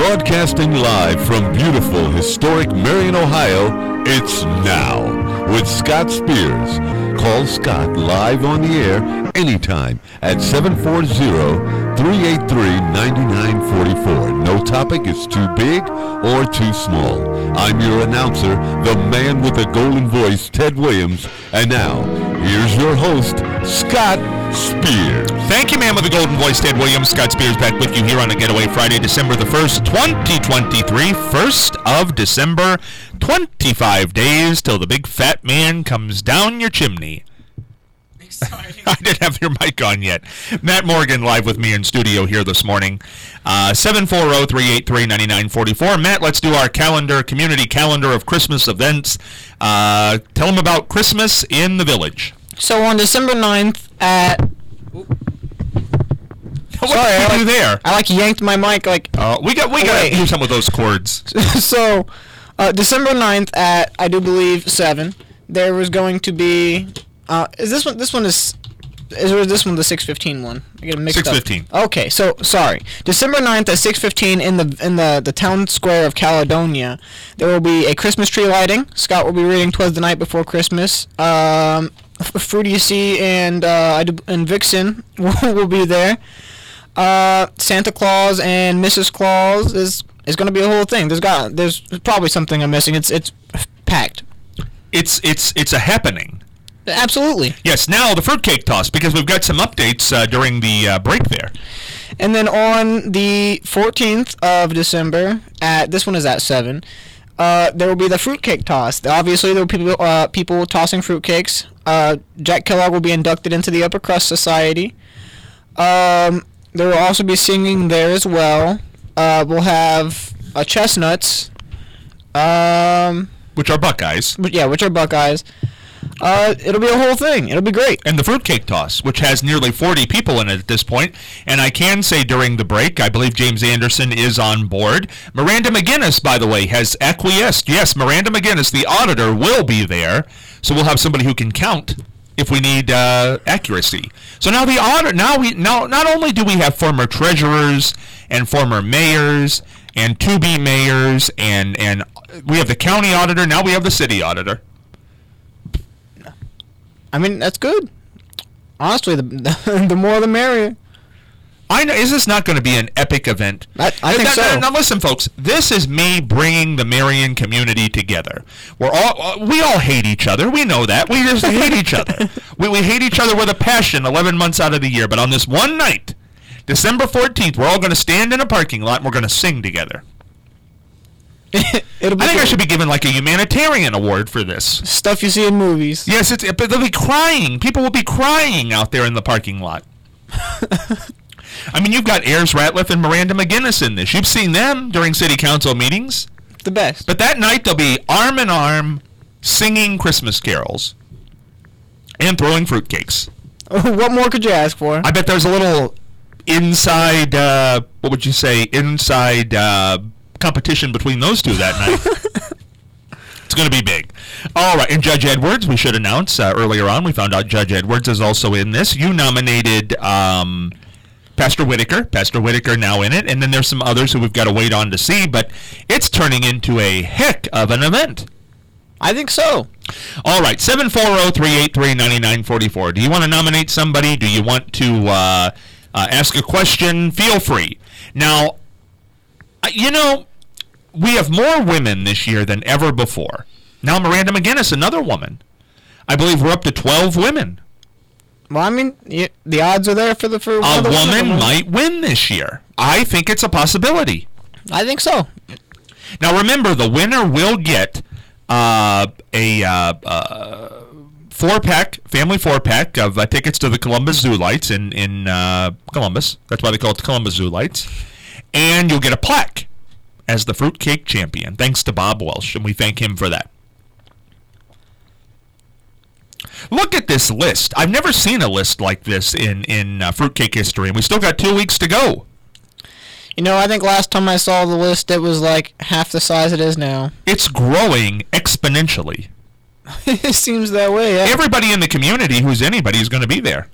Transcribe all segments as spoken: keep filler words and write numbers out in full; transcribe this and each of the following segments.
Broadcasting live from beautiful, historic Marion, Ohio, it's Now with Scott Spears. Call Scott live on the air anytime at seven four zero, three eight three, nine nine four four. No topic is too big or too small. I'm your announcer, the man with the golden voice, Ted Williams. And now, here's your host, Scott Spears. Thank you, man with the golden voice, Ted Williams. Scott Spears back with you here on a Getaway Friday, December the first, twenty twenty-three. First of December, twenty-five days till the big fat man comes down your chimney. Exciting. I didn't have your mic on yet. Matt Morgan live with me in studio here this morning. Uh, seven four zero, three eight three, nine nine four four. Matt, let's do our calendar, community calendar of Christmas events. Uh, tell them about Christmas in the village. So on December ninth at... What Sorry, did you I do like, there? I like yanked my mic like... Uh, we got we got to do some of those chords. So, uh, December ninth at, I do believe, seven, there was going to be... Uh, is this one, this one is... Is or is this one the six fifteen one? I get it mixed six fifteen. up. Okay, so sorry. December ninth at six fifteen in the in the, the town square of Caledonia, there will be a Christmas tree lighting. Scott will be reading "'Twas the Night Before Christmas." Um, Fruity C and uh, I do, and Vixen will, will be there. Uh, Santa Claus and Missus Claus is is going to be a whole thing. There's got there's probably something I'm missing. It's it's packed. It's it's it's a happening. Absolutely. Yes, now the fruitcake toss, because we've got some updates uh, during the uh, break there. And then on the fourteenth of December, at this one is at seven, uh, there will be the fruitcake toss. Obviously, there will be people, uh, people tossing fruitcakes. Uh, Jack Kellogg will be inducted into the Upper Crust Society. Um, there will also be singing there as well. Uh, we'll have uh, Chestnuts. Um, Which are Buckeyes. yeah, which are Buckeyes. Uh, it'll be a whole thing. It'll be great. And the fruitcake toss, which has nearly forty people in it at this point. And I can say during the break, I believe James Anderson is on board. Miranda McGinnis, by the way, has acquiesced. Yes, Miranda McGinnis, the auditor, will be there. So we'll have somebody who can count if we need uh, accuracy. So now the audit, now we now not only do we have former treasurers and former mayors and to-be mayors, and, and we have the county auditor, now we have the city auditor. I mean, that's good. Honestly, the the more the merrier. I know. Is this not going to be an epic event? I, I think now, so. Now, now, listen, folks. This is me bringing the Marion community together. We're all we all hate each other. We know that. We just hate each other. We we hate each other with a passion. Eleven months out of the year, but on this one night, December fourteenth, we're all going to stand in a parking lot and we're going to sing together. It'll be I think good. I should be given like a humanitarian award for this. Stuff you see in movies. Yes, it's but they'll be crying. People will be crying out there in the parking lot. I mean, you've got Ayers Ratliff and Miranda McGinnis in this. You've seen them during city council meetings. The best. But that night they'll be arm in arm singing Christmas carols and throwing fruitcakes. What more could you ask for? I bet there's a little inside, uh, what would you say, inside uh, competition between those two that night. It's going to be big. All right, and Judge Edwards, we should announce uh, earlier on, we found out Judge Edwards is also in this. You nominated um, Pastor Whitaker. Pastor Whitaker now in it, and then there's some others who we've got to wait on to see, but it's turning into a heck of an event. I think so. All right, seven four zero, three eight three, nine nine four four. Do you want to nominate somebody? Do you want to uh, uh, ask a question? Feel free. Now, you know, we have more women this year than ever before. Now Miranda McGinnis, another woman. I believe we're up to twelve women. Well, I mean, y- the odds are there for the for A one of the woman women. might win this year. I think it's a possibility. I think so. Now remember, the winner will get uh, a uh, uh, four-pack, family four-pack of uh, tickets to the Columbus Zoo Lights in, in uh, Columbus. That's why they call it the Columbus Zoo Lights. And you'll get a plaque as the fruitcake champion, thanks to Bob Welsh, and we thank him for that. Look at this list. I've never seen a list like this in, in uh, fruitcake history, and we still got two weeks to go. You know, I think last time I saw the list, it was like half the size it is now. It's growing exponentially. It seems that way, yeah. Everybody in the community who's anybody is going to be there.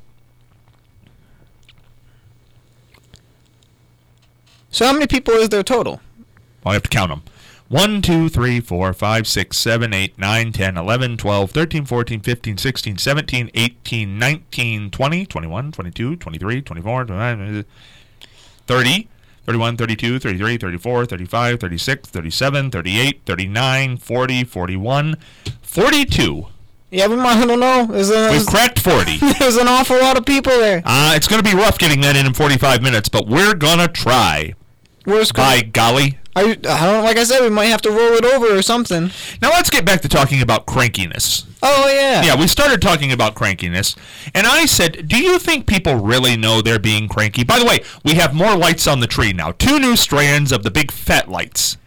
So how many people is there total? I have to count them. one, two, three, four, five, six, seven, eight, nine, ten, eleven, twelve, thirteen, fourteen, fifteen, sixteen, seventeen, eighteen, nineteen, twenty, twenty-one, twenty-two, twenty-three, twenty-four, twenty-nine, thirty, thirty-one, thirty-two, thirty-three, thirty-four, thirty-five, thirty-six, thirty-seven, thirty-eight, thirty-nine, forty, forty-one, forty-two. Yeah, we might, I don't know. There's, a, We've cracked forty. There's an awful lot of people there. Uh, it's going to be rough getting that in in forty-five minutes, but we're going to try. Where's By golly. I, I don't like I said, we might have to roll it over or something. Now let's get back to talking about crankiness. Oh, yeah. Yeah, we started talking about crankiness, and I said, do you think people really know they're being cranky? By the way, we have more lights on the tree now. Two new strands of the big fat lights.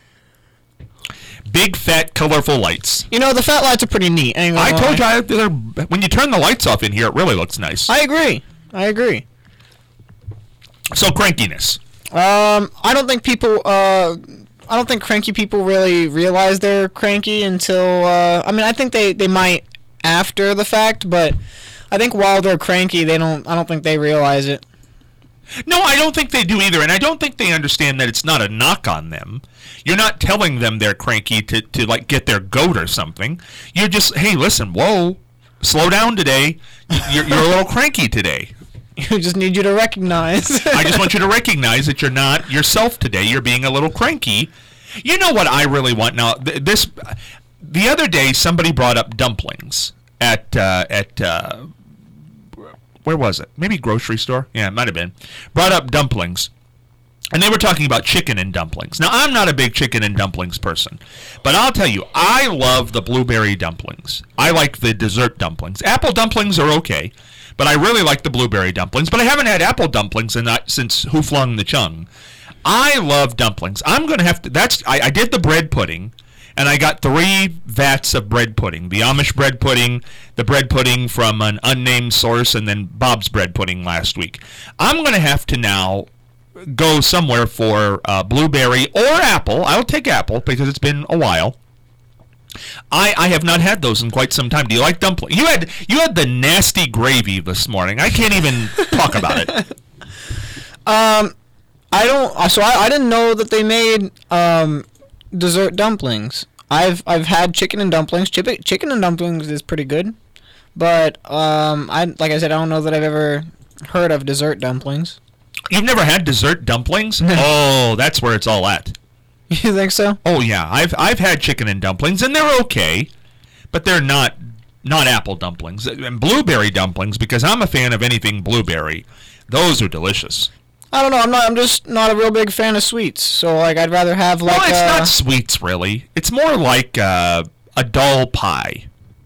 Big, fat, colorful lights. You know, the fat lights are pretty neat. I, ain't gonna I told you, lie. I, they're, when you turn the lights off in here, it really looks nice. I agree. I agree. So, crankiness. Um, I don't think people, uh, I don't think cranky people really realize they're cranky until, uh, I mean, I think they, they might after the fact, but I think while they're cranky, they don't, I don't think they realize it. No, I don't think they do either, and I don't think they understand that it's not a knock on them. You're not telling them they're cranky to, to like, get their goat or something. You're just, hey, listen, whoa, slow down today. You're, you're a little cranky today. I just need you to recognize. I just want you to recognize that you're not yourself today. You're being a little cranky. You know what I really want now? Th- this, the other day, somebody brought up dumplings at uh, at uh, where was it? Maybe grocery store. Yeah, it might have been. Brought up dumplings. And they were talking about chicken and dumplings. Now, I'm not a big chicken and dumplings person, but I'll tell you, I love the blueberry dumplings. I like the dessert dumplings. Apple dumplings are okay, but I really like the blueberry dumplings. But I haven't had apple dumplings in, uh, since Who Flung the Chung. I love dumplings. I'm going to have to, that's, I, I did the bread pudding, and I got three vats of bread pudding. The Amish bread pudding, the bread pudding from an unnamed source, and then Bob's bread pudding last week. I'm going to have to now go somewhere for uh, blueberry or apple. I'll take apple because it's been a while. I, I have not had those in quite some time. Do you like dumplings? You had you had the nasty gravy this morning. I can't even talk about it. Um, I don't. So I, I didn't know that they made um dessert dumplings. I've I've had chicken and dumplings. Chip, chicken and dumplings is pretty good, but um I like I said I don't know that I've ever heard of dessert dumplings. You've never had dessert dumplings? Oh, that's where it's all at. You think so? Oh yeah, I've I've had chicken and dumplings, and they're okay, but they're not not apple dumplings and blueberry dumplings because I'm a fan of anything blueberry. Those are delicious. I don't know. I'm not. I'm just not a real big fan of sweets. So like, I'd rather have like. Well, it's uh, not sweets really. It's more like uh, a dull pie.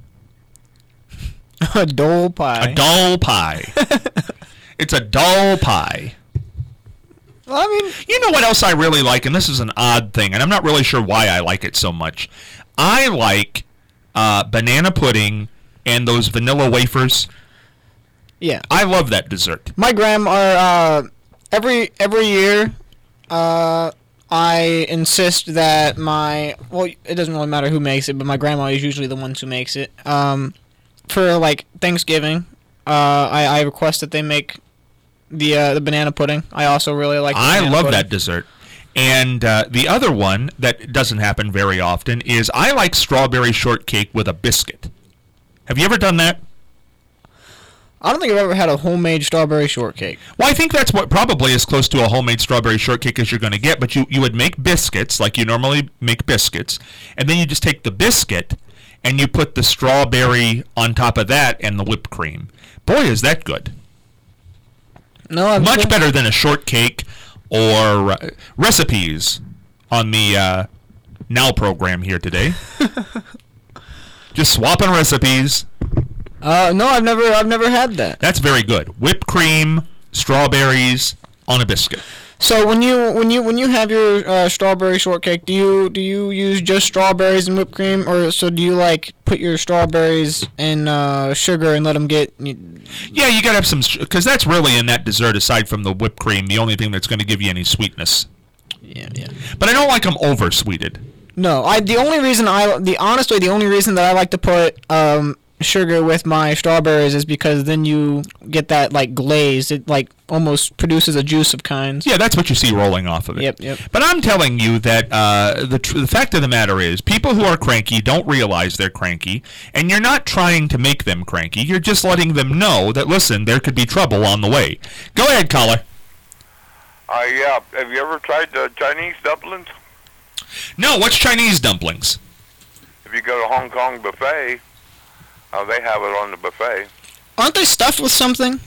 a dull pie. A dull pie. It's a dull pie. Well, I mean, you know what else I really like, and this is an odd thing, and I'm not really sure why I like it so much. I like uh, banana pudding and those vanilla wafers. Yeah, I love that dessert. My grandma, uh, every every year, uh, I insist that my well, it doesn't really matter who makes it, but my grandma is usually the one who makes it. Um, for like Thanksgiving, uh, I, I request that they make the uh, the banana pudding. I also really like. The I banana love pudding. that dessert. And uh, the other one that doesn't happen very often is I like strawberry shortcake with a biscuit. Have you ever done that? I don't think I've ever had a homemade strawberry shortcake. Well, I think that's what probably as close to a homemade strawberry shortcake as you're going to get. But you, you would make biscuits like you normally make biscuits, and then you just take the biscuit and you put the strawberry on top of that and the whipped cream. Boy, is that good. No, I'm Much sure. better than a shortcake or uh, recipes on the uh, Now program here today. Just swapping recipes. Uh, no, I've never, I've never had that. That's very good. Whipped cream, strawberries on a biscuit. So when you, when you, when you have your uh, strawberry shortcake, do you, do you use just strawberries and whipped cream, or so do you like put your strawberries in uh, sugar and let them get? Yeah, you gotta have some, because that's really in that dessert. Aside from the whipped cream, the only thing that's going to give you any sweetness. Yeah, yeah. But I don't like them over sweeted. No, I. The only reason I, the honestly, the only reason that I like to put um, sugar with my strawberries is because then you get that like glaze. It like almost produces a juice of kinds. Yeah, that's what you see rolling off of it. Yep, yep. But I'm telling you that uh, the tr- the fact of the matter is, people who are cranky don't realize they're cranky, and you're not trying to make them cranky. You're just letting them know that, listen, there could be trouble on the way. Go ahead, caller. Uh, yeah. Have you ever tried the Chinese dumplings? No, what's Chinese dumplings? If you go to Hong Kong buffet, uh, they have it on the buffet. Aren't they stuffed with something?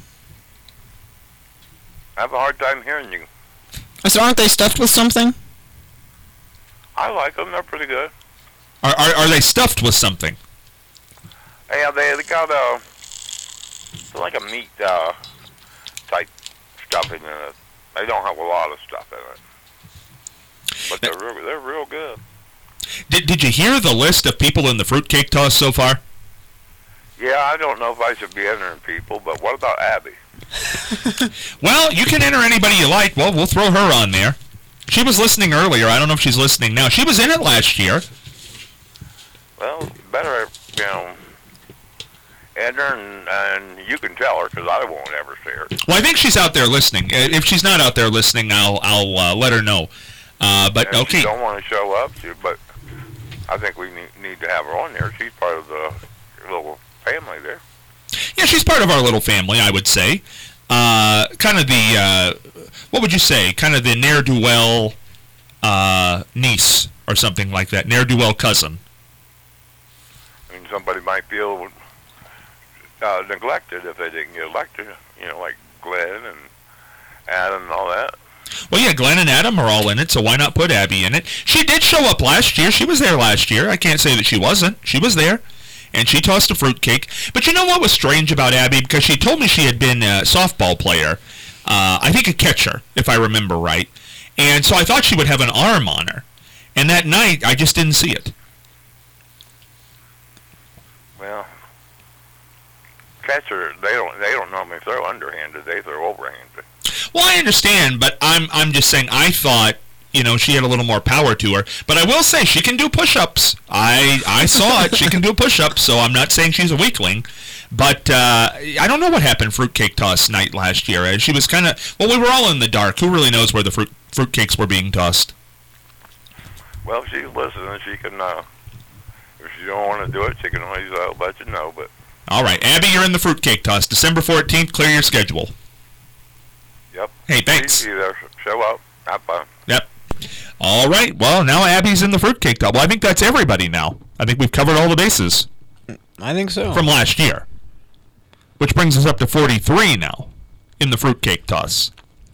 I have a hard time hearing you. I said, aren't they stuffed with something? I like them. They're pretty good. Are are, are they stuffed with something? Yeah, they, they got a, like a meat uh, type stuffing in it. They don't have a lot of stuff in it. But they're real, they're real good. Did Did you hear the list of people in the fruitcake toss so far? Yeah, I don't know if I should be entering people, but what about Abby? Well, you can enter anybody you like. Well, we'll throw her on there. She was listening earlier. I don't know if she's listening now. She was in it last year. Well, better, you know, enter, and, and you can tell her, because I won't ever see her. Well, I think she's out there listening. Uh, If she's not out there listening, I'll I'll uh, let her know. Uh, but And if okay. she don't want to show up, she, but I think we need, need to have her on there. She's part of the little family there. Yeah, she's part of our little family, I would say. Uh, kind of the, uh, what would you say? Kind of the ne'er-do-well uh, niece or something like that. Ne'er-do-well cousin. I mean, somebody might feel uh, neglected if they didn't get elected, you know, like Glenn and Adam and all that. Well, yeah, Glenn and Adam are all in it, so why not put Abby in it? She did show up last year. She was there last year. I can't say that she wasn't. She was there. And she tossed a fruitcake. But you know what was strange about Abby? Because she told me she had been a softball player. Uh, I think a catcher, if I remember right. And so I thought she would have an arm on her. And that night, I just didn't see it. Well, catcher, they don't they don't normally throw underhanded. They throw overhanded. Well, I understand, but I'm I'm just saying I thought, you know, she had a little more power to her. But I will say she can do push-ups. I I saw it. She can do push-ups, so I'm not saying she's a weakling. But uh, I don't know what happened fruitcake toss night last year. Uh, She was kind of, well, we were all in the dark. Who really knows where the fruit fruitcakes were being tossed? Well, if she's listening, she can, uh, if she don't want to do it, she can always uh, let you know. But All right, Abby, you're in the fruitcake toss. December fourteenth, clear your schedule. Yep. Hey, thanks. See you there. Show up. Have fun. Yep. All right, well, now Abby's in the fruitcake toss. Well, I think that's everybody now. I think we've covered all the bases I think so. from last year, which brings us up to forty-three now in the fruitcake toss.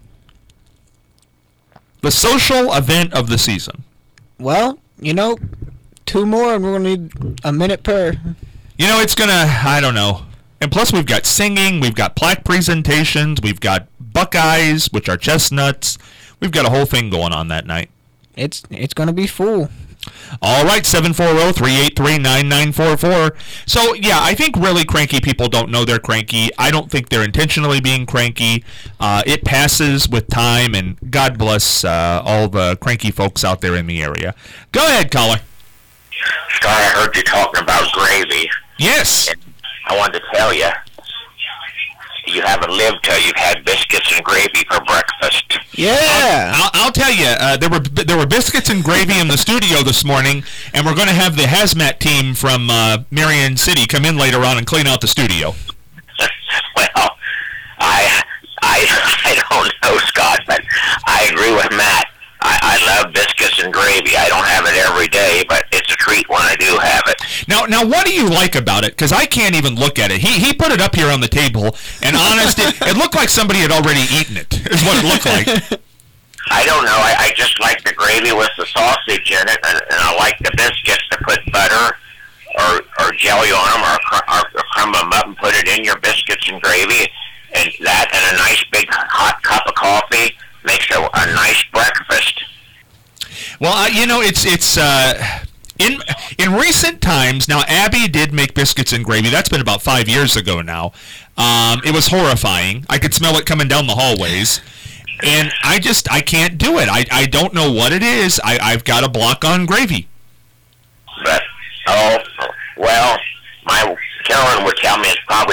The social event of the season. Well, you know, two more and we're going to need a minute per. You know, it's going to, I don't know. And plus we've got singing, we've got plaque presentations, we've got Buckeyes, which are chestnuts. We've got a whole thing going on that night. It's it's going to be full. All right, seven four zero, three eight three, nine nine four four. So, yeah, I think really cranky people don't know they're cranky. I don't think they're intentionally being cranky. Uh, it passes with time, and God bless uh, all the cranky folks out there in the area. Go ahead, caller. Scott, I heard you talking about gravy. Yes. I wanted to tell you, you haven't lived till you've had biscuits and gravy for breakfast. Yeah. I'll, I'll tell you, uh, there were there were biscuits and gravy in the studio this morning, and we're going to have the hazmat team from uh, Marion City come in later on and clean out the studio. Well, I, I, I don't know, Scott, but I agree with Matt. I, I love biscuits and gravy. I don't have it every day, but it's a treat when I do have it. Now, now, what do you like about it? Because I can't even look at it. He he put it up here on the table, and honest, it, it looked like somebody had already eaten it. Is what it looked like. I don't know. I, I just like the gravy with the sausage in it, and, and I like the biscuits to put butter or or jelly on them, or, or, or crumb them up and put it in your biscuits and gravy, and that, and a nice big hot cup of coffee makes a, a nice breakfast. Well, uh, you know, it's it's uh, in in recent times. Now, Abby did make biscuits and gravy. That's been about five years ago now. Um, it was horrifying. I could smell it coming down the hallways, and I just I can't do it. I, I don't know what it is. I I've got a block on gravy. But oh well, my Carolyn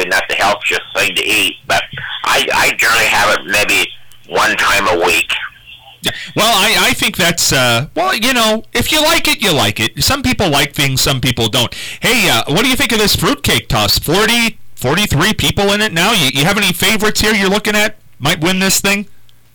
probably not the healthiest thing to eat, but I, I generally have it maybe one time a week. Well, I, I think that's, uh, well, you know, if you like it, you like it. Some people like things, some people don't. Hey, uh, what do you think of this fruitcake toss? forty, forty-three people in it now? You, you have any favorites here you're looking at? Might win this thing?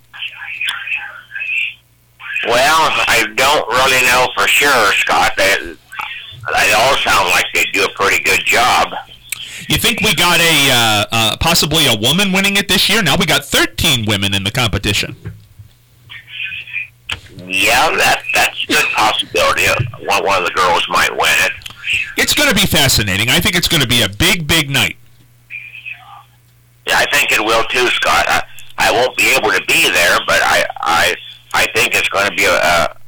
Well, I don't really know for sure, Scott. They, they all sound like they do a pretty good job. You think we got a, uh, uh, possibly a woman winning it this year? Now we got thirteen women in the competition. Yeah, that that's a good possibility. One, one of the girls might win it. It's going to be fascinating. I think it's going to be a big, big night. Yeah, I think it will too, Scott. I, I won't be able to be there, but I I, I think it's going to be a, a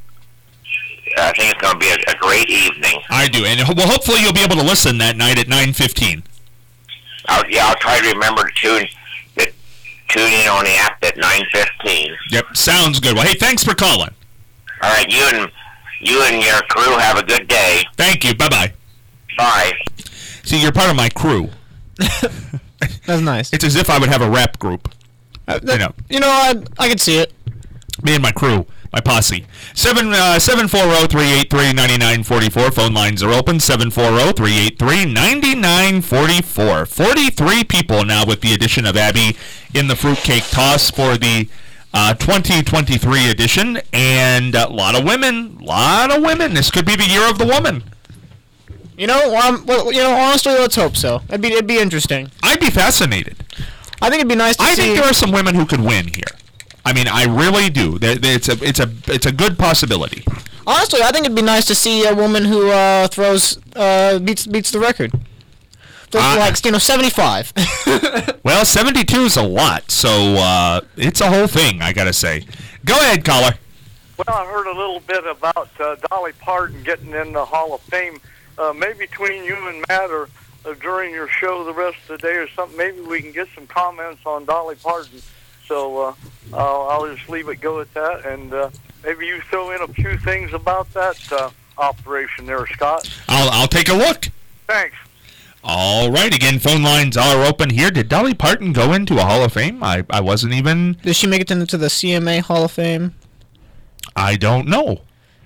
I think it's going to be a, a great evening. I do, and well, hopefully you'll be able to listen that night at nine fifteen. I'll, yeah, I'll try to remember to tune to tune in on the app at nine fifteen. Yep, sounds good. Well, hey, thanks for calling. All right, you and you and your crew have a good day. Thank you. Bye-bye. Bye. See, you're part of my crew. That's nice. It's as if I would have a rap group. Uh, that, you know, you know, I I can see it. Me and my crew, my posse. Seven uh, seven four zero three eight three ninety nine forty four. Phone lines are open. Seven four zero three eight three ninety nine forty four. Forty three people now with the addition of Abby in the fruitcake toss for the uh, twenty twenty three edition, and a lot of women. Lot of women. This could be the year of the woman. You know, um, well, you know, honestly, let's hope so. It'd be it'd be interesting. I'd be fascinated. I think it'd be nice to I see. think there are some women who could win here. I mean, I really do. There- there- It's a, it's a, it's a good possibility. Honestly, I think it'd be nice to see a woman who uh, throws uh, beats beats the record. Throws Uh, like you know seventy-five. Well, seventy-two is a lot, so uh, it's a whole thing, I gotta say. Go ahead, caller. Well, I heard a little bit about uh, Dolly Parton getting in the Hall of Fame. Uh, maybe between you and Matt, or uh, during your show the rest of the day or something, maybe we can get some comments on Dolly Parton. So uh, I'll, I'll just leave it go at that, and uh, maybe you throw in a few things about that uh, operation there, Scott. I'll, I'll take a look. Thanks. All right, again, phone lines are open here. Did Dolly Parton go into a Hall of Fame? I, I wasn't even... Did she make it into the C M A Hall of Fame? I don't know.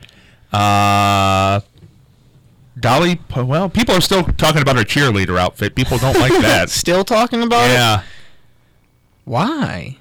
Uh... Dolly, well, people are still talking about her cheerleader outfit. People don't like that. Still talking about it? Yeah. Why?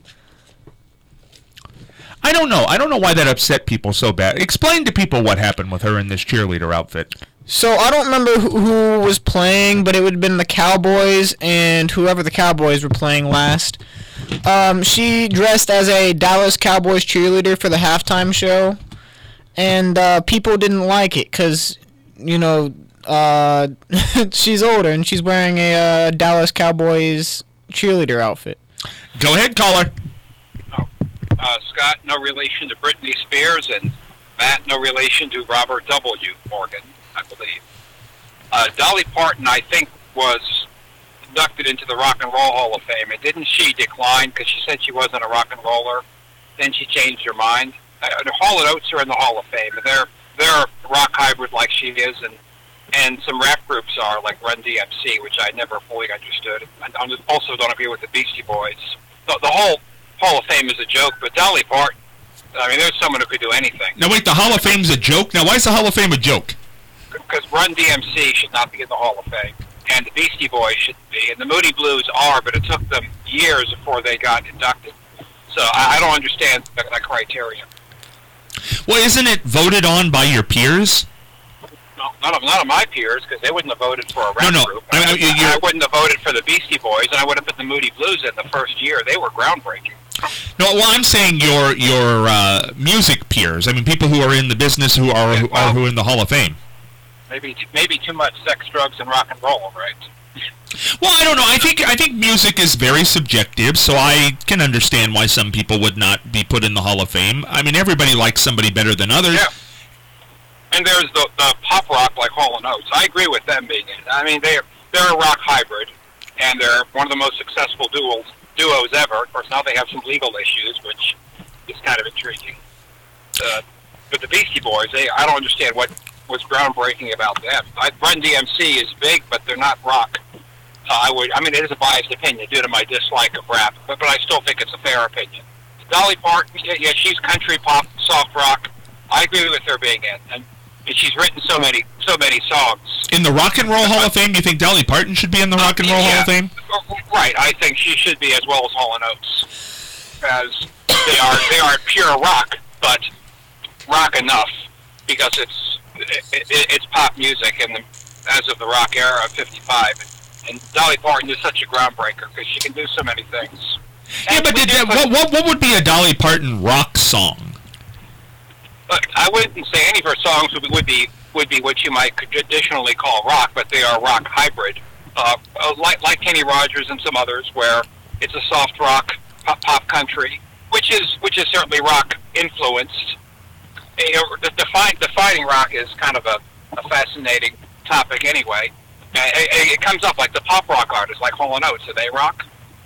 I don't know. I don't know why that upset people so bad. Explain to people what happened with her in this cheerleader outfit. So I don't remember who, who was playing, but it would have been the Cowboys and whoever the Cowboys were playing last. Um, she dressed as a Dallas Cowboys cheerleader for the halftime show, and uh, people didn't like it because, you know, uh, she's older and she's wearing a uh, Dallas Cowboys cheerleader outfit. Go ahead, caller. Oh, uh, Scott, no relation to Britney Spears, and Matt, no relation to Robert W. Morgan, I believe. Uh, Dolly Parton, I think, was inducted into the Rock and Roll Hall of Fame, and didn't she decline because she said she wasn't a rock and roller? Then she changed her mind. Uh, the Hall and Oates are in the Hall of Fame, and they're they're rock hybrid like she is, and and some rap groups are like Run D M C, which I never fully understood. I also don't agree with the Beastie Boys. The, the whole Hall of Fame is a joke, but Dolly Parton, I mean, there's someone who could do anything. Now, wait, the Hall of Fame's a joke? Now, why is the Hall of Fame a joke? Because Run D M C should not be in the Hall of Fame, and the Beastie Boys shouldn't be, and the Moody Blues are, but it took them years before they got inducted. So I, I don't understand that, that criteria. Well, isn't it voted on by your peers? No, none of, none of my peers, because they wouldn't have voted for a rap No, no. group. I I, mean, you're- I wouldn't have voted for the Beastie Boys, and I would have put the Moody Blues in the first year. They were groundbreaking. No, well, I'm saying your your uh, music peers. I mean, people who are in the business who are who are who are in the Hall of Fame. Maybe t- maybe too much sex, drugs, and rock and roll, right? Well, I don't know. I think I think music is very subjective, so I can understand why some people would not be put in the Hall of Fame. I mean, everybody likes somebody better than others. Yeah. And there's the, the pop rock like Hall and Oates. I agree with them being in. I mean, they're they're a rock hybrid, and they're one of the most successful duos duos ever. Of course, now they have some legal issues, which is kind of intriguing. Uh, but the Beastie Boys, they I don't understand what was groundbreaking about them. I, Run D M C is big, but they're not rock. I would. I mean, it is a biased opinion due to my dislike of rap, but, but I still think it's a fair opinion. Dolly Parton, yeah, yeah, she's country pop, soft rock. I agree with her being in, and, and she's written so many, so many songs. In the Rock and Roll Hall of Fame, do you think Dolly Parton should be in the Rock and Roll yeah, Hall of Fame? Right, I think she should be, as well as Hall and Oates, as they are. They are pure rock, but rock enough because it's it, it, it's pop music, and the, as of the rock era of fifty-five, and, and Dolly Parton is such a groundbreaker because she can do so many things. Yeah, And but did, put, what, what what would be a Dolly Parton rock song? But I wouldn't say any of her songs would be, would be would be what you might traditionally call rock, but they are rock hybrid, uh, like like Kenny Rogers and some others, where it's a soft rock, pop, pop country, which is which is certainly rock influenced. You know, define, defining rock is kind of a, a fascinating topic anyway. It, it comes up like the pop rock artists, like Hall and Oates. Are they rock?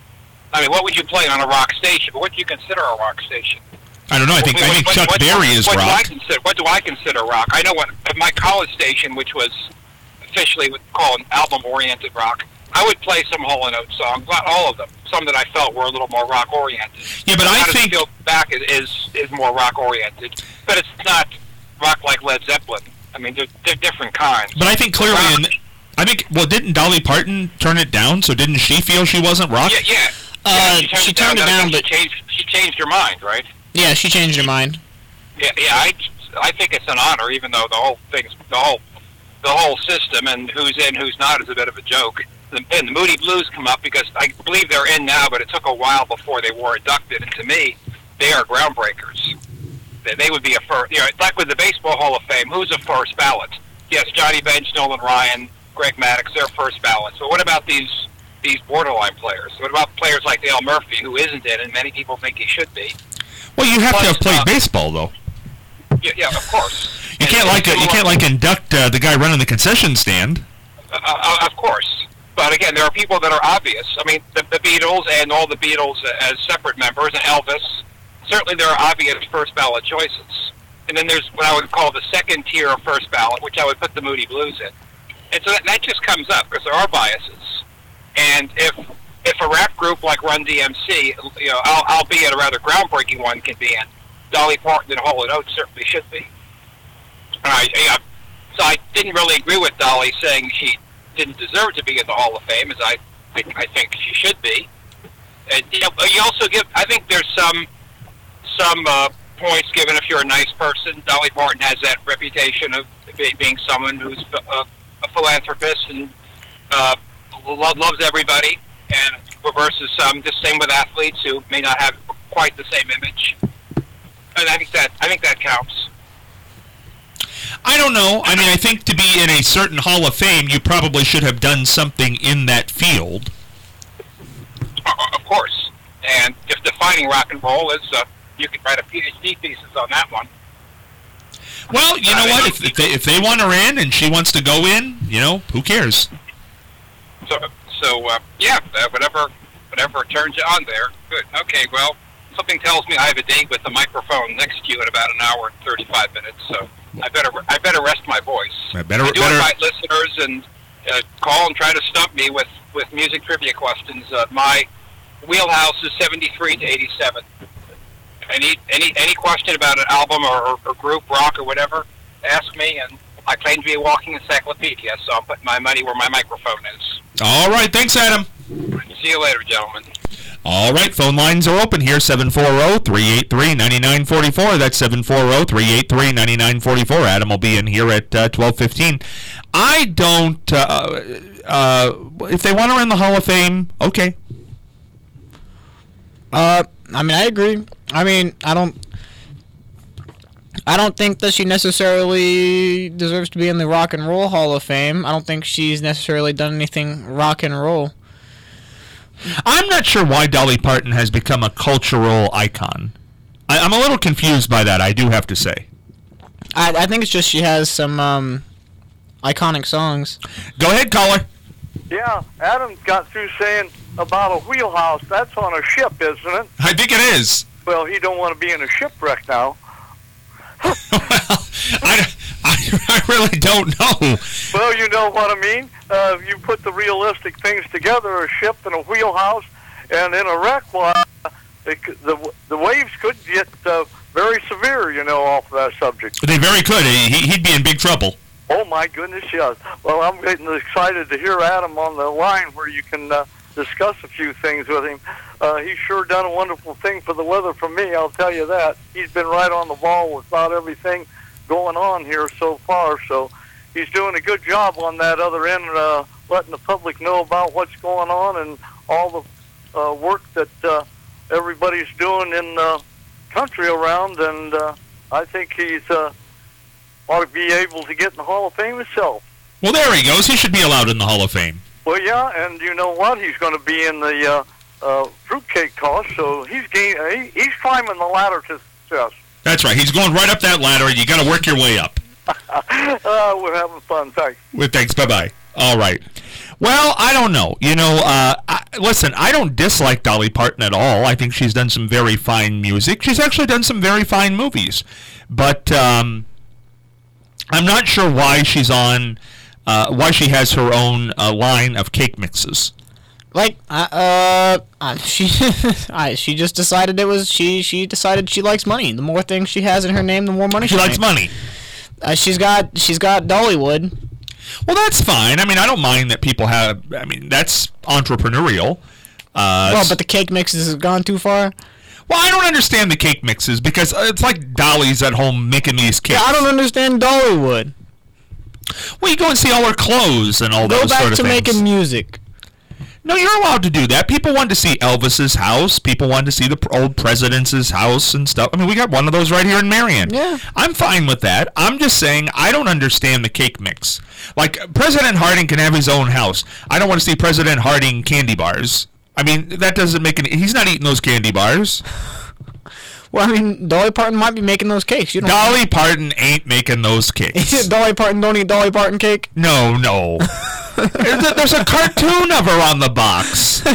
I mean, what would you play on a rock station? What do you consider a rock station? I don't know. I think What- I think what- Chuck what- Berry is what rock. Do I consider, what do I consider rock? I know what at my college station, which was officially called album-oriented rock, I would play some Hall and Oates songs, not all of them. Some that I felt were a little more rock-oriented. Yeah, but I How Does It think- Feel Back is, is is more rock-oriented, but it's not rock like Led Zeppelin. I mean, they're, they're different kinds. But I think clearly, in, I think well, didn't Dolly Parton turn it down? So didn't she feel she wasn't rock? Yeah, yeah. Uh, yeah, she turned it I down, think but she changed, she changed her mind, right? yeah, she changed her mind. Yeah, yeah. I, I think it's an honor, even though the whole thing's the whole the whole system and who's in, who's not is a bit of a joke. The, and the Moody Blues come up because I believe they're in now, but it took a while before they were inducted. And to me, they are groundbreakers. They, they would be a first. You know, like with the Baseball Hall of Fame, who's a first ballot? Yes, Johnny Bench, Nolan Ryan, Greg Maddux, they're first ballots. But what about these these borderline players? What about players like Dale Murphy, who isn't in, and many people think he should be? Well, you have to have Plus, played uh, baseball, though. Yeah, yeah, of course. You can't like you can't like induct uh, the guy running the concession stand. Uh, uh, of course. But again, there are people that are obvious. I mean, the, the Beatles and all the Beatles as separate members, and Elvis. Certainly, there are obvious first ballot choices. And then there's what I would call the second tier of first ballot, which I would put the Moody Blues in. And so that, that just comes up because there are biases. And if if a rap group like Run D M C, you know, al- albeit a rather groundbreaking one, can be in, Dolly Parton and Hall and Oates certainly should be. And I, yeah, so I didn't really agree with Dolly saying she didn't deserve to be in the Hall of Fame, as I think I think she should be. And you know, you also give. I think there's some some uh, points given if you're a nice person. Dolly Parton has that reputation of be, being someone who's a, a philanthropist and uh, lo- loves everybody, and reverses some. The same with athletes who may not have quite the same image. And I think that I think that counts. I don't know. I mean, I think to be in a certain Hall of Fame, you probably should have done something in that field. Uh, of course. And if defining rock and roll is, uh, you could write a PhD thesis on that one. Well, you know what? If, if they if they want her in and she wants to go in, you know, who cares? So, so uh, yeah, uh, whatever, whatever turns you on there. Good. Okay. Well, something tells me I have a date with the microphone next to you in about an hour and thirty-five minutes. So I better, I better rest my voice. I better, I do better. invite listeners and uh, call and try to stump me with with music trivia questions. Uh, my wheelhouse is seventy-three to eighty-seven. Any any any question about an album or, or, or group, rock or whatever, ask me, and I claim to be a walking encyclopedia, so I'm putting my money where my microphone is. All right. Thanks, Adam. See you later, gentlemen. All right, phone lines are open here, seven four zero, three eight three, nine nine four four. That's seven four zero, three eight three, nine nine four four. Adam will be in here at uh, twelve fifteen. I don't, uh, uh, if they want her in the Hall of Fame, okay. Uh, I mean, I agree. I mean, I don't, I don't think that she necessarily deserves to be in the Rock and Roll Hall of Fame. I don't think she's necessarily done anything rock and roll. I'm not sure why Dolly Parton has become a cultural icon. I, I'm a little confused by that, I do have to say. I, I think it's just she has some um, iconic songs. Go ahead, caller. Yeah, Adam got through saying about a wheelhouse. That's on a ship, isn't it? I think it is. Well, he don't want to be in a shipwreck now. Well, I, I, I really don't know. Well, you know what I mean. Uh, you put the realistic things together, a ship and a wheelhouse, and in a wreck, well, it, c- the the waves could get uh, very severe, you know, off that subject. They very could. He, he'd be in big trouble. Oh, my goodness, yes. Well, I'm getting excited to hear Adam on the line where you can uh, discuss a few things with him. Uh, he's sure done a wonderful thing for the weather for me, I'll tell you that. He's been right on the ball with about everything going on here so far, so he's doing a good job on that other end, uh, letting the public know about what's going on and all the uh, work that uh, everybody's doing in the country around, and uh, I think he's uh, ought to be able to get in the Hall of Fame himself. Well, there he goes. He should be allowed in the Hall of Fame. Well, yeah, and you know what? He's going to be in the uh, uh, fruitcake toss, so he's gain- he, he's climbing the ladder to success. That's right. He's going right up that ladder, and you got to work your way up. uh, we're having fun. Thanks. Well, thanks. Bye-bye. All right. Well, I don't know. You know, uh, I, listen, I don't dislike Dolly Parton at all. I think she's done some very fine music. She's actually done some very fine movies. But um, I'm not sure why she's on, uh, why she has her own uh, line of cake mixes. Like, uh, uh, uh she, I, she just decided it was she. She decided she likes money. The more things she has in her name, the more money she, She likes makes. money. Uh, she's got she's got Dollywood. Well, that's fine. I mean, I don't mind that people have, I mean, that's entrepreneurial. Uh, Well, but the cake mixes have gone too far. Well, I don't understand the cake mixes because it's like Dolly's at home making these cakes. Yeah, I don't understand Dollywood. Well, you go and see all her clothes and all Go those back sort of to things. making music. No, you're allowed to do that. People wanted to see Elvis's house. People wanted to see the pr- old president's house and stuff. I mean, we got one of those right here in Marion. Yeah. I'm fine with that. I'm just saying I don't understand the cake mix. Like, President Harding can have his own house. I don't want to see President Harding candy bars. I mean, that doesn't make any... He's not eating those candy bars. Well, I mean, Dolly Parton might be making those cakes. You don't Dolly Parton ain't making those cakes. Dolly Parton don't eat Dolly Parton cake. No, no. there's, a, there's a cartoon of her on the box.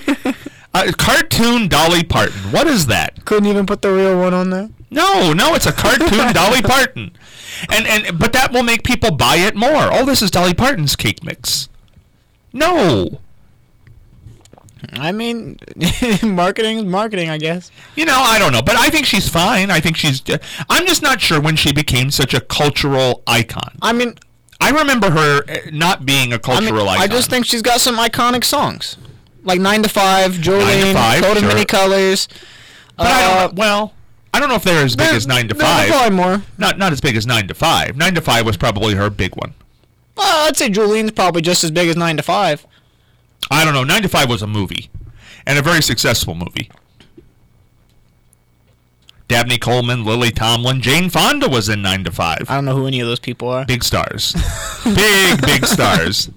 Uh, cartoon Dolly Parton. What is that? Couldn't even put the real one on there. No, no, it's a cartoon Dolly Parton. And and but that will make people buy it more. Oh, this is Dolly Parton's cake mix. No. I mean, marketing is marketing, I guess. You know, I don't know, but I think she's fine. I think she's I'm just not sure when she became such a cultural icon. I mean, I remember her not being a I cultural mean, icon. I just think she's got some iconic songs, like Nine to Five, Jolene, five, Coat of sure. Many Colors. But uh, I don't know, well, I don't know if they're as big there- as nine to there's five. probably more. Not not as big as nine to five. Nine to five was probably her big one. Well, I'd say Jolene's probably just as big as Nine to Five. I don't know. Nine to five was a movie, and a very successful movie. Dabney Coleman, Lily Tomlin, Jane Fonda was in Nine to Five. I don't know who any of those people are. Big stars, big big stars.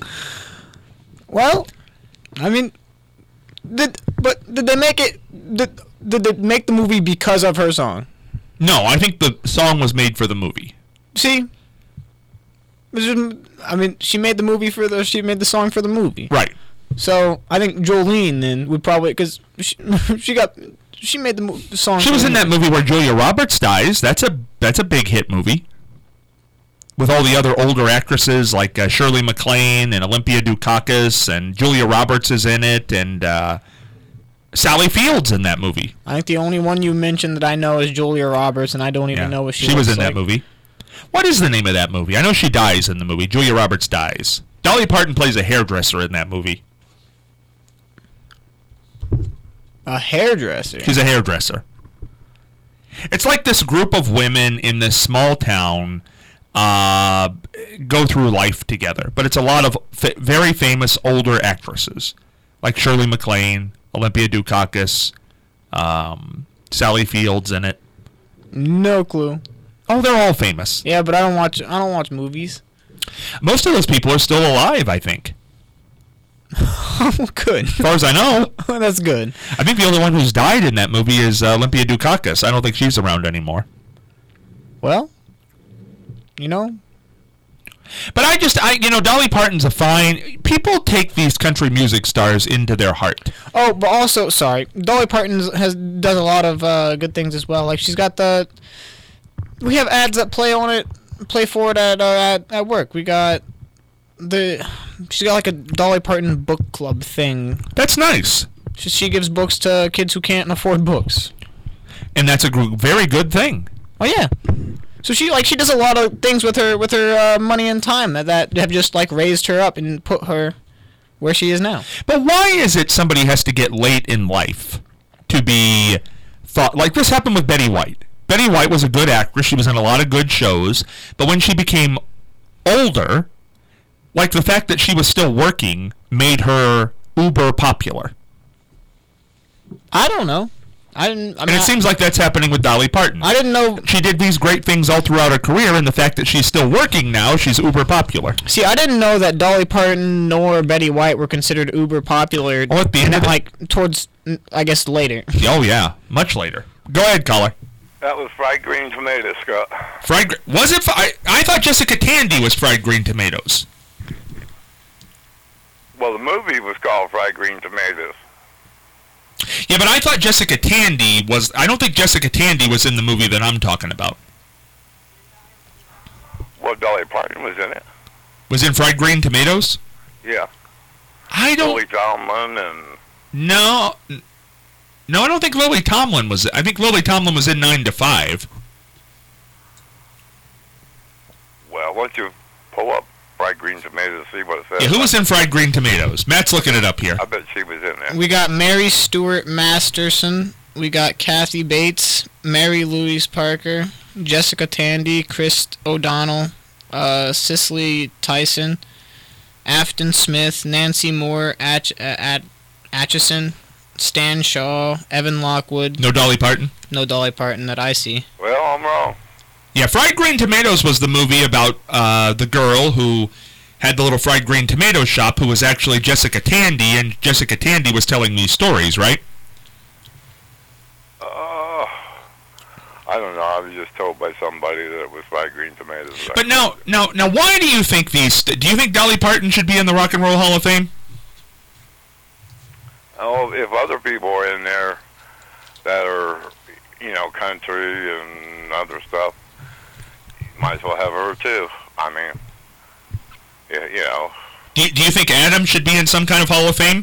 Well, I mean, did but did they make it? Did, did they make the movie because of her song? No, I think the song was made for the movie. See, This is- I mean, she made the movie for the. She made the song for the movie. Right. So I think Jolene then would probably because she, she got she made the, mo- the song. She for was the in that movie where Julia Roberts dies. That's a that's a big hit movie. With all the other older actresses like uh, Shirley MacLaine and Olympia Dukakis, and Julia Roberts is in it, and uh, Sally Field's in that movie. I think the only one you mentioned that I know is Julia Roberts, and I don't even Yeah. know what she. She was looks in that like. movie. What is the name of that movie? I know she dies in the movie. Julia Roberts dies. Dolly Parton plays a hairdresser in that movie. A hairdresser. She's a hairdresser. It's like this group of women in this small town uh, go through life together. But it's a lot of fa- very famous older actresses. Like Shirley MacLaine, Olympia Dukakis, um, Sally Field's in it. No clue. Oh, they're all famous. Yeah, but I don't watch. I don't watch movies. Most of those people are still alive, I think. Good. As far as I know. That's good. I think the only one who's died in that movie is uh, Olympia Dukakis. I don't think she's around anymore. Well, you know, But I just, I you know, Dolly Parton's a fine... People take these country music stars into their heart. Oh, but also, sorry, Dolly Parton has does a lot of uh, good things as well. Like she's got the, we have ads that play on it play for it at, uh, at at work. We got the she's got like a Dolly Parton book club thing. That's nice. She, she gives books to kids who can't afford books. And that's a gr- very good thing. Oh yeah. So she like she does a lot of things with her with her uh, money and time that, that have just like raised her up and put her where she is now. But why is it somebody has to get late in life to be thought like this happened with Betty White? Betty White was a good actress. She was in a lot of good shows. But when she became older, like the fact that she was still working made her uber popular. I don't know. I didn't. I mean, and it I, seems like that's happening with Dolly Parton. I didn't know. She did these great things all throughout her career, and the fact that she's still working now, she's uber popular. See, I didn't know that Dolly Parton nor Betty White were considered uber popular. Oh, at the end of like towards, I guess, later. Oh yeah, much later. Go ahead, caller. That was fried green tomatoes, Scott. Fried was it? I I thought Jessica Tandy was fried green tomatoes. Well, the movie was called Fried Green Tomatoes. Yeah, but I thought Jessica Tandy was... I don't think Jessica Tandy was in the movie that I'm talking about. Well, Dolly Parton was in it. Was in Fried Green Tomatoes? Yeah. I don't... Lily Tomlin and... No. No, I don't think Lily Tomlin was... I think Lily Tomlin was in nine to five. Well, why don't you pull up Fried Green Tomatoes and see what it says? Yeah, who was in Fried Green Tomatoes? Matt's looking it up here. I bet she was in there. We got Mary Stuart Masterson. We got Kathy Bates, Mary Louise Parker, Jessica Tandy, Chris O'Donnell, uh, Cicely Tyson, Afton Smith, Nancy Moore, Atch- uh, At- Atchison, Stan Shaw, Evan Lockwood. No Dolly Parton? No Dolly Parton that I see. Well, I'm wrong. Yeah, Fried Green Tomatoes was the movie about uh, the girl who had the little fried green tomato shop who was actually Jessica Tandy, and Jessica Tandy was telling these stories, right? Uh, I don't know. I was just told by somebody that it was Fried Green Tomatoes. But now, now, now, why do you think these... Do you think Dolly Parton should be in the Rock and Roll Hall of Fame? Oh, if other people are in there that are, you know, country and other stuff, might as well have her too. I mean, yeah, you know. Do you, do you think Adam should be in some kind of Hall of Fame?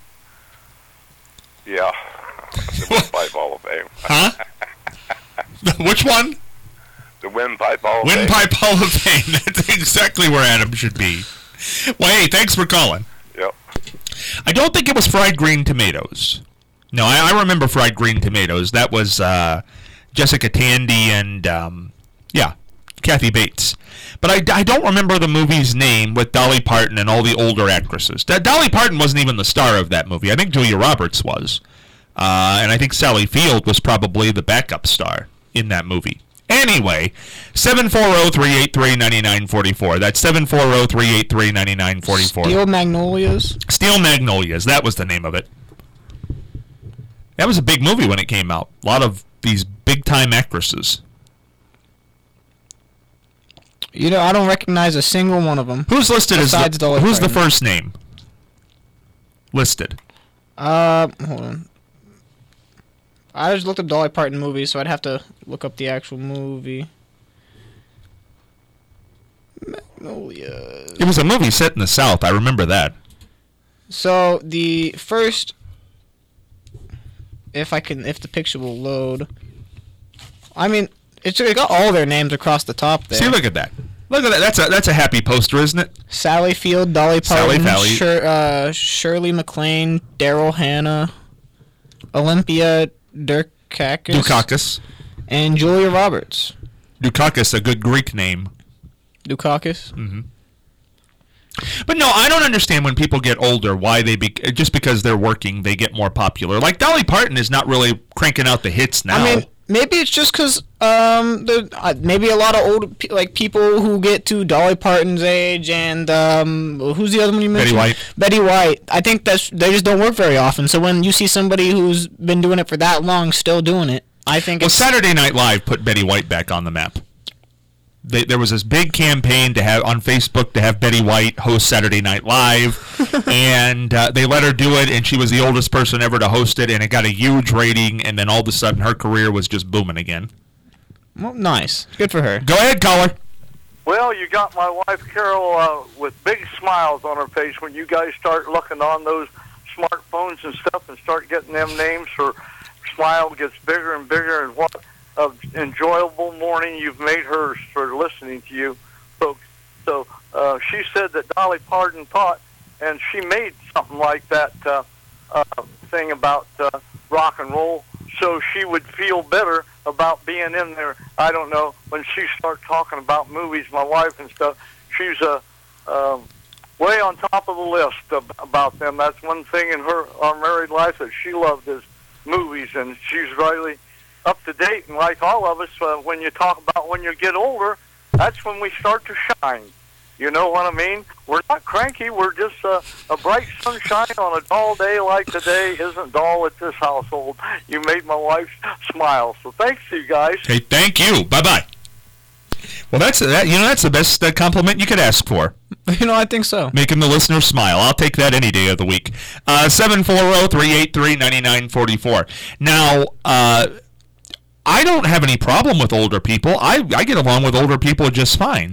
Yeah, the Windpipe Hall of Fame. Huh? Which one? The Windpipe Hall of Fame. Windpipe Hall of Fame. That's exactly where Adam should be. Well, hey, thanks for calling. Yep. I don't think it was Fried Green Tomatoes. No, I, I remember Fried Green Tomatoes. That was uh, Jessica Tandy and, um, yeah, Kathy Bates. But I, I don't remember the movie's name with Dolly Parton and all the older actresses. That Dolly Parton wasn't even the star of that movie. I think Julia Roberts was. Uh, and I think Sally Field was probably the backup star in that movie. Anyway, seven four zero, three eight three, nine nine four four. That's seven four zero, three eight three, nine nine four four. Steel Magnolias? Steel Magnolias. That was the name of it. That was a big movie when it came out. A lot of these big-time actresses. You know, I don't recognize a single one of them. Who's listed as Besides the, Dolly who's the Parton. first name listed? Uh, hold on. I just looked up Dolly Parton movies, so I'd have to look up the actual movie. Magnolia. It was a movie set in the South. I remember that. So the first, if I can, if the picture will load. I mean, it's it got all their names across the top there. See, look at that. Look at that. That's a that's a happy poster, isn't it? Sally Field, Dolly Sally Parton, Fally. Shir- uh, Shirley MacLaine, Daryl Hannah, Olympia Dukakis, Dukakis. and Julia Roberts. Dukakis, a good Greek name. Dukakis? Mm-hmm. But no, I don't understand when people get older why they be just because they're working they get more popular. Like Dolly Parton is not really cranking out the hits now. I mean, maybe it's just because um, the uh, maybe a lot of old pe- like people who get to Dolly Parton's age and um, who's the other one you mentioned? Betty White. Betty White. I think that's they just don't work very often. So when you see somebody who's been doing it for that long still doing it, I think well, it's Saturday Night Live put Betty White back on the map. They, there was this big campaign to have on Facebook to have Betty White host Saturday Night Live, and uh, they let her do it, and she was the oldest person ever to host it, and it got a huge rating, and then all of a sudden her career was just booming again. well, nice. Good for her. Go ahead, caller. Well, you got my wife Carol uh, with big smiles on her face when you guys start looking on those smartphones and stuff and start getting them names. Her smile gets bigger and bigger, and what an enjoyable morning you've made her for listening to you folks. So uh, she said that Dolly Parton thought, and she made something like that uh, uh, thing about uh, rock and roll, so she would feel better about being in there. I don't know, when she starts talking about movies, my wife and stuff, she's uh, um, way on top of the list of, about them. That's one thing in her our married life that she loved is movies, and she's really up to date. And like all of us, uh, when you talk about when you get older, that's when we start to shine. You know what I mean? We're not cranky. We're just uh, a bright sunshine on a dull day like today isn't dull at this household. You made my wife smile. So thanks to you guys. Hey, thank you. Bye-bye. Well, that's that. You know, that's the best uh, compliment you could ask for. You know, I think so. Making the listener smile. I'll take that any day of the week. Uh, seven four zero, three eight three, nine nine four four. Now, uh, I don't have any problem with older people. I, I get along with older people just fine.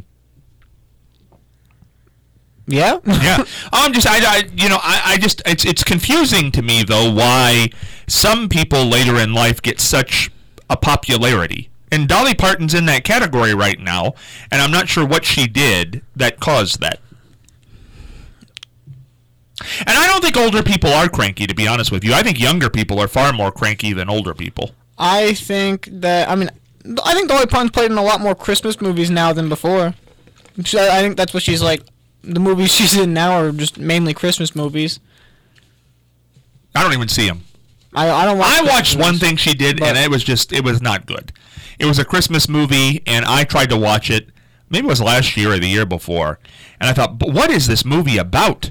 Yeah? Yeah. I'm just, I, I you know, I, I just, it's it's confusing to me, though, why some people later in life get such a popularity. And Dolly Parton's in that category right now, and I'm not sure what she did that caused that. And I don't think older people are cranky, to be honest with you. I think younger people are far more cranky than older people. I think that, I mean, I think Dolly Parton's played in a lot more Christmas movies now than before. So I think that's what she's like. The movies she's in now are just mainly Christmas movies. I don't even see them. I, I don't watch I watched movies, one thing she did, and it was just, it was not good. It was a Christmas movie, and I tried to watch it. Maybe it was last year or the year before. And I thought, but what is this movie about?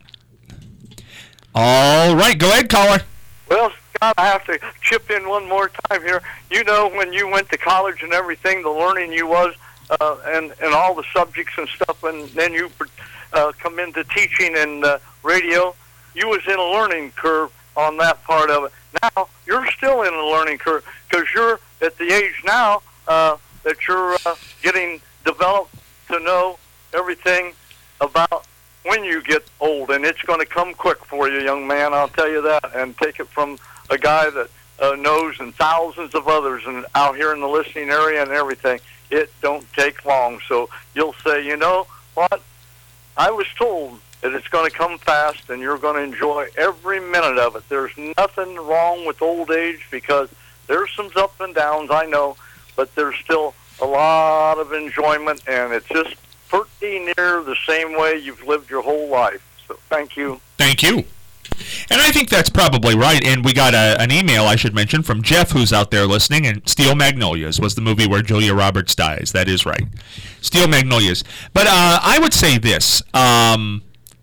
All right, go ahead, caller. Well, Scott, I have to chip in one more time here. You know, when you went to college and everything, the learning you was, uh, and, and all the subjects and stuff, and then you uh, come into teaching and uh, radio, you was in a learning curve on that part of it. Now, you're still in a learning curve because you're at the age now uh, that you're uh, getting developed to know everything about when you get old, and it's going to come quick for you, young man, I'll tell you that, and take it from a guy that uh, knows and thousands of others and out here in the listening area and everything. It don't take long, so you'll say, you know what, I was told that it's going to come fast, and you're going to enjoy every minute of it. There's nothing wrong with old age because there's some ups and downs, I know, but there's still a lot of enjoyment, and it's just pretty near the same way you've lived your whole life. So thank you. Thank you. And I think that's probably right. And we got a, an email, I should mention, from Jeff, who's out there listening. And Steel Magnolias was the movie where Julia Roberts dies. That is right. Steel Magnolias. But uh, I would say this. Um,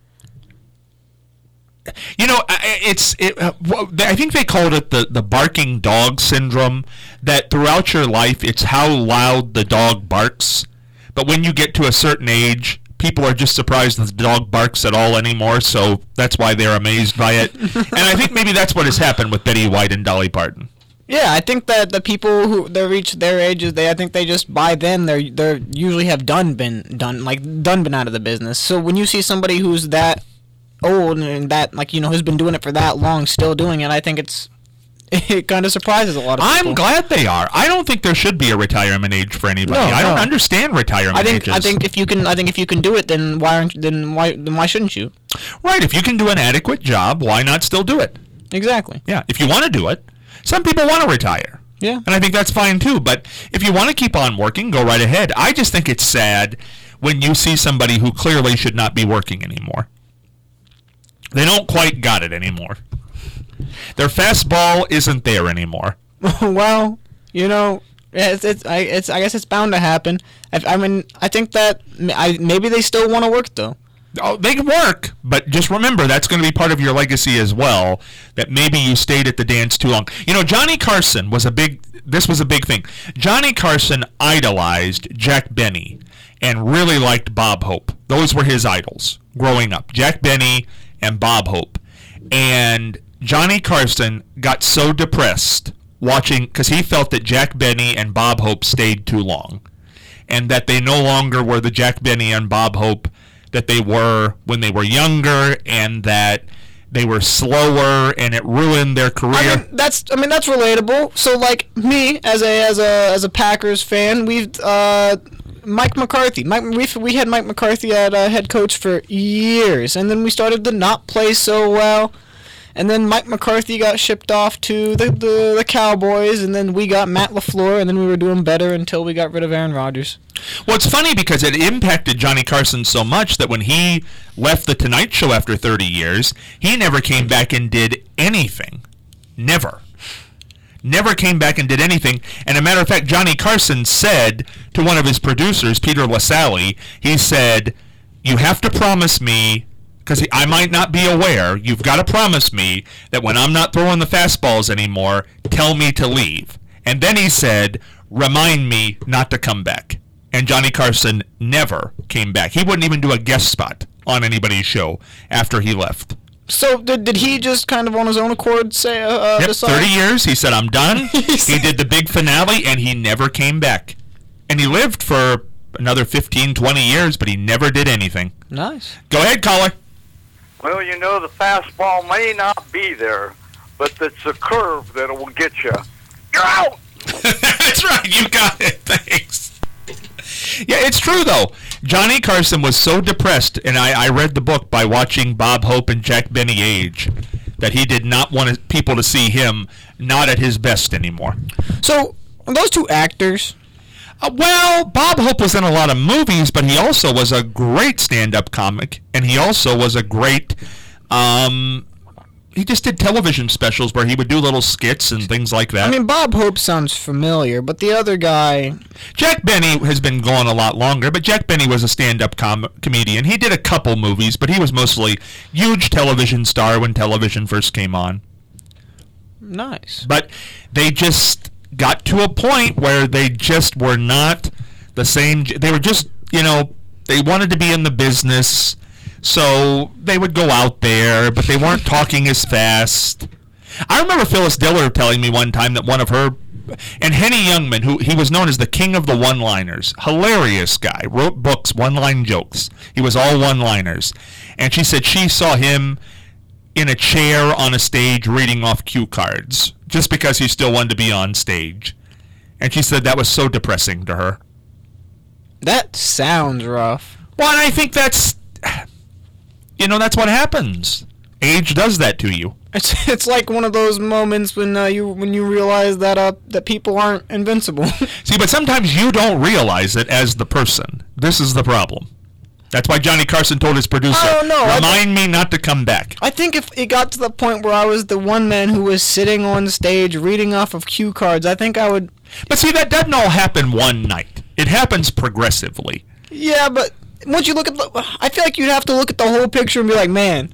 you know, it's. It, uh, I think they called it the, the barking dog syndrome, that throughout your life, it's how loud the dog barks. But when you get to a certain age, people are just surprised that the dog barks at all anymore, so that's why they're amazed by it. And I think maybe that's what has happened with Betty White and Dolly Parton. Yeah, I think that the people who they reach their ages, they I think they just by then they're they usually have done been done like done been out of the business. So when you see somebody who's that old and that like you know has been doing it for that long, still doing it, I think it's. It kind of surprises a lot of people. I'm glad they are. I don't think there should be a retirement age for anybody. No, I don't no. understand retirement I think ages. I think if you can I think if you can do it, then why aren't then why then why shouldn't you? Right. If you can do an adequate job, why not still do it? Exactly. Yeah. If you want to do it, some people want to retire. Yeah. And I think that's fine too. But if you want to keep on working, go right ahead. I just think it's sad when you see somebody who clearly should not be working anymore. They don't quite got it anymore. Their fastball isn't there anymore. Well, you know, it's it's I it's I guess it's bound to happen. I, I mean, I think that I maybe they still want to work though. Oh, they can work, but just remember that's going to be part of your legacy as well. That maybe you stayed at the dance too long. You know, Johnny Carson was a big. This was a big thing. Johnny Carson idolized Jack Benny and really liked Bob Hope. Those were his idols growing up. Jack Benny and Bob Hope, and Johnny Carson got so depressed watching because he felt that Jack Benny and Bob Hope stayed too long. and that they no longer were the Jack Benny and Bob Hope that they were when they were younger, and that they were slower, and it ruined their career. I mean, that's I mean that's relatable. So like me as a as a as a Packers fan, we've uh, Mike McCarthy. Mike we we had Mike McCarthy at uh, head coach for years, and then we started to not play so well. And then Mike McCarthy got shipped off to the, the, the Cowboys, and then we got Matt LaFleur, and then we were doing better until we got rid of Aaron Rodgers. Well, it's funny because it impacted Johnny Carson so much that when he left The Tonight Show after thirty years, he never came back and did anything. Never. Never came back and did anything. And a matter of fact, Johnny Carson said to one of his producers, Peter LaSalle, he said, "You have to promise me, because I might not be aware, you've got to promise me that when I'm not throwing the fastballs anymore, tell me to leave." And then he said, "Remind me not to come back." And Johnny Carson never came back. He wouldn't even do a guest spot on anybody's show after he left. So did, did he just kind of on his own accord say uh, uh, Yep, decide? thirty years, he said, "I'm done." He did the big finale, and he never came back. And he lived for another fifteen, twenty years, but he never did anything. Nice. Go ahead, caller. Well, you know, the fastball may not be there, but it's a curve that will get you. You're out! That's right, you got it. Thanks. Yeah, it's true, though. Johnny Carson was so depressed, and I, I read the book by watching Bob Hope and Jack Benny age, that he did not want people to see him not at his best anymore. So, are those two actors? Uh, well, Bob Hope was in a lot of movies, but he also was a great stand-up comic, and he also was a great, um, he just did television specials where he would do little skits and things like that. I mean, Bob Hope sounds familiar, but the other guy... Jack Benny has been gone a lot longer, but Jack Benny was a stand-up com- comedian. He did a couple movies, but he was mostly huge television star when television first came on. Nice. But they just got to a point where they just were not the same. They were just, you know, they wanted to be in the business, so they would go out there, but they weren't talking as fast. I remember Phyllis Diller telling me one time that one of her, and Henny Youngman, who he was known as the king of the one-liners, hilarious guy, wrote books, one-line jokes. He was all one-liners. And she said she saw him in a chair on a stage reading off cue cards just because he still wanted to be on stage. And she said that was so depressing to her. That sounds rough. Well, and I think that's, you know, that's what happens. Age does that to you. It's it's like one of those moments when uh, you when you realize that uh that people aren't invincible. See, but sometimes you don't realize it as the person. This is the problem. That's why Johnny Carson told his producer, I don't know. remind me not to come back. I think if it got to the point where I was the one man who was sitting on stage reading off of cue cards, I think I would... But see, that doesn't all happen one night. It happens progressively. Yeah, but once you look at the... I feel like you'd have to look at the whole picture and be like, man,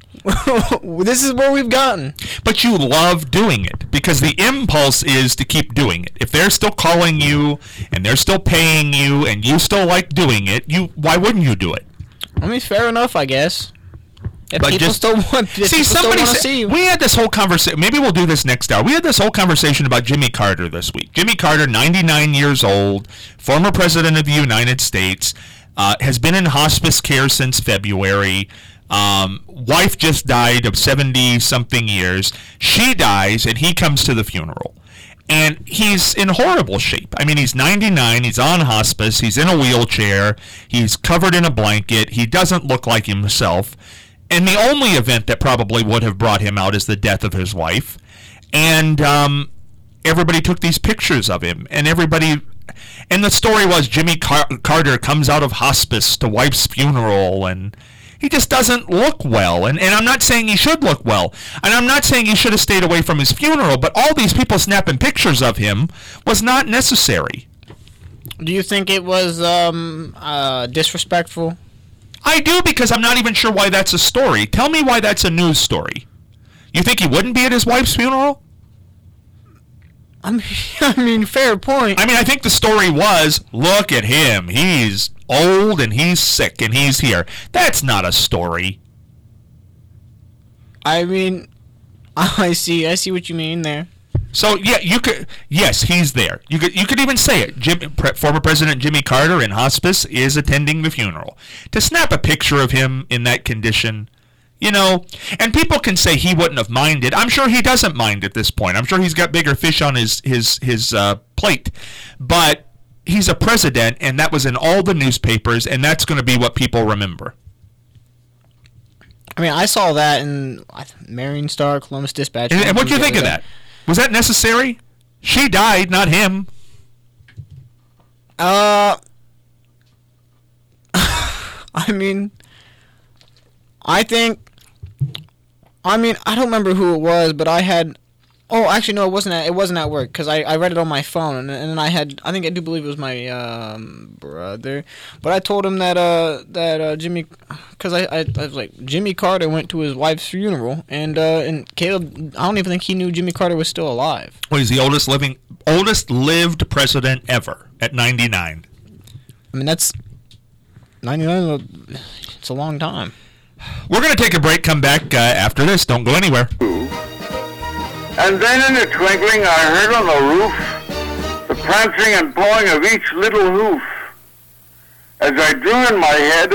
this is where we've gotten. But you love doing it because the impulse is to keep doing it. If they're still calling you and they're still paying you and you still like doing it, you why wouldn't you do it? I mean, fair enough, I guess. If But people just- still want, if See, people still somebody want to said, see you. we had this whole conversation. Maybe we'll do this next hour. We had this whole conversation about Jimmy Carter this week. Jimmy Carter, ninety-nine years old, former president of the United States, uh, has been in hospice care since February. Um, wife just died of seventy-something years. She dies, and he comes to the funeral. And he's in horrible shape. I mean, he's ninety-nine. He's on hospice. He's in a wheelchair. He's covered in a blanket. He doesn't look like himself. And the only event that probably would have brought him out is the death of his wife. And um, everybody took these pictures of him. And everybody... And the story was Jimmy Car- Carter comes out of hospice to wife's funeral, and he just doesn't look well. And, and I'm not saying he should look well. And I'm not saying he should have stayed away from his funeral, but all these people snapping pictures of him was not necessary. Do you think it was um uh disrespectful? I do, because I'm not even sure why that's a story. Tell me why that's a news story. You think he wouldn't be at his wife's funeral? I mean, I mean, fair point. I mean, I think the story was, look at him. He's old and he's sick and he's here. That's not a story. I mean, I see, I see what you mean there. So yeah, you could. Yes, he's there. You could. You could even say it. Jim, pre, former President Jimmy Carter in hospice is attending the funeral. To snap a picture of him in that condition, you know, and people can say he wouldn't have minded. I'm sure he doesn't mind at this point. I'm sure he's got bigger fish on his his his uh, plate, but he's a president, and that was in all the newspapers, and that's going to be what people remember. I mean, I saw that in Marion Star, Columbus Dispatch. And, and what do you think of that? Was that necessary? She died, not him. Uh, I mean, I think, I mean, I don't remember who it was, but I had, oh, actually, no, it wasn't at, it wasn't at work, because I, I read it on my phone, and, and then I had, I think I do believe it was my um, brother, but I told him that, uh, that uh, Jimmy, because I, I, I was like, Jimmy Carter went to his wife's funeral, and, uh, and Caleb, I don't even think he knew Jimmy Carter was still alive. Well, he's the oldest living, oldest lived president ever, at ninety-nine. I mean, that's, ninety-nine, it's a long time. We're going to take a break, come back uh, after this, don't go anywhere. And then in a twinkling I heard on the roof the prancing and pawing of each little hoof. As I drew in my head